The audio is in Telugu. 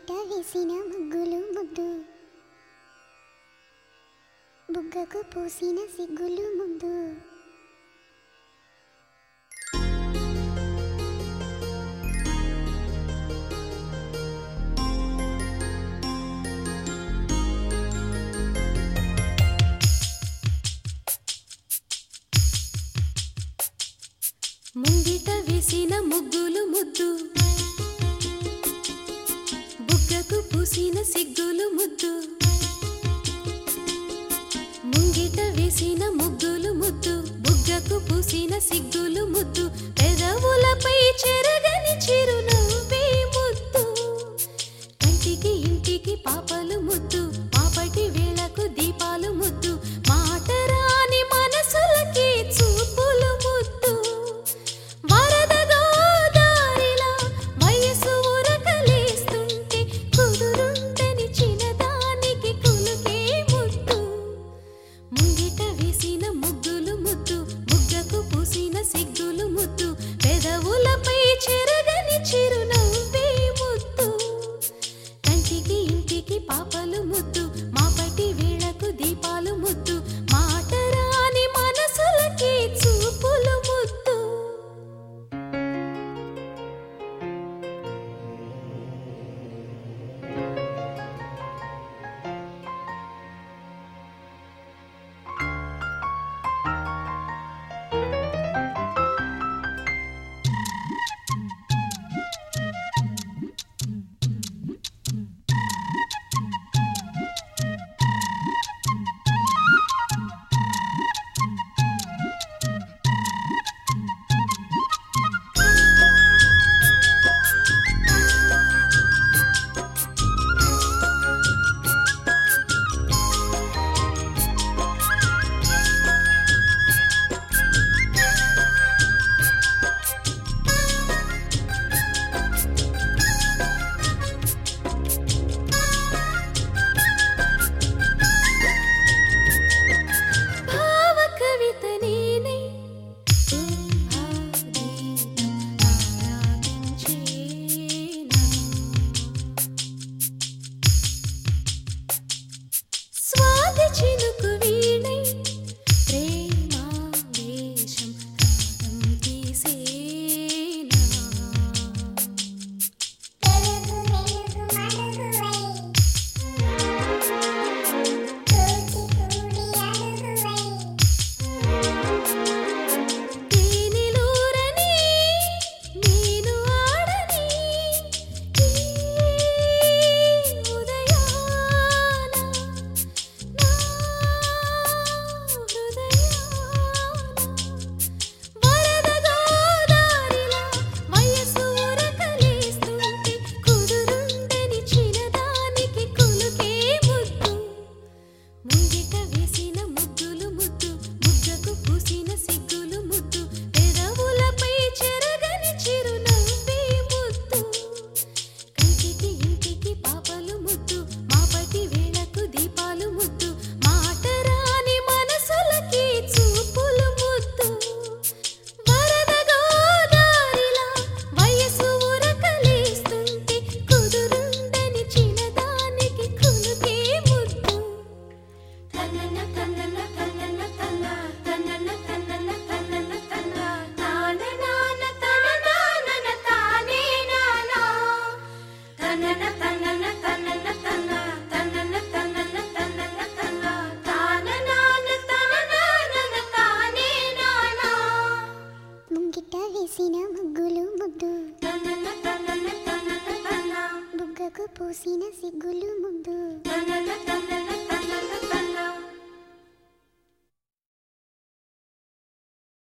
ముంగిట వేసిన ముగ్గులు ముద్దు, బుగ్గకు పూసిన సిగ్గులు ముద్దు. ముంగిట వేసిన ముగ్గులు ముద్దు, బుగ్గకు పూసిన సిగ్గులు ముద్దు. ముంగిట వేసిన ముగ్గులు ముద్దు, బుగ్గకు పూసిన సిగ్గులు ముద్దు. పెదవులపై చెరగని చిరునవ్వే ముద్దు. కంటికి ఇంటికి పాపలు ముద్దు, పాపటి వేళకు దీపాలు ముద్దు. మాట రాని మనసులకి చూపులు ముద్దు. వరద గోదారిలా వయసు ఉరకలేస్తుంటే కుదురుంటని చిన్నదానికి కులుకే ముద్దు. ముంగిట వేసిన ముగ్గులు ముద్దు, బుగ్గకు పూసిన సిగ్గులు ముద్దు. పెదవులపై చెరగని చిరునవ్వే ముద్దు. కంటికి ఇంటికి పాపలు ముద్దు, మాపటి వేళకు దీపాలు ముద్దు. మాట రాని మనసులకి చూపులు ముద్దు. చినుకు వీణై ప్రేమావేశం రాగం తీసేనా. తేనెలూరని నేను ఆడని ఈ ఉదయాన వరద గోదారిలా వయసు ఉరకలేస్తుంటే కుదురుండని చిన్నదానికి కులుకే ముద్దు. ముంగిట వేసిన ముగ్గులు ముద్దు, బుగ్గకు పూసిన సిగ్గులు ముద్దు. పెదవులపై చెరగని చిరునవ్వే ముద్దు. కంటికి ఇంటికి పాపలు ముద్దు, మాపటి వేళకు దీపాలు ముద్దు. మాట రాని మనసులకి చూపులు ముద్దు. వరద గోదారిలా వయసు ఉరకలేస్తుంటే కుదురుండని చిన్నదానికి కులుకే ముద్దు.